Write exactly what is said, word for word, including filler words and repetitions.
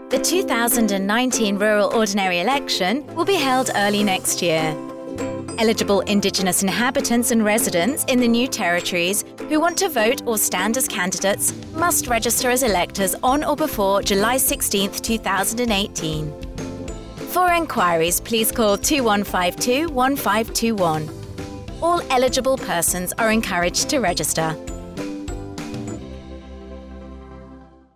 The two thousand nineteen Rural Ordinary Election will be held early next year. Eligible Indigenous inhabitants and residents in the new territories who want to vote or stand as candidates must register as electors on or before July sixteenth, two thousand eighteen. For enquiries, please call two one five two, one five two one. All eligible persons are encouraged to register.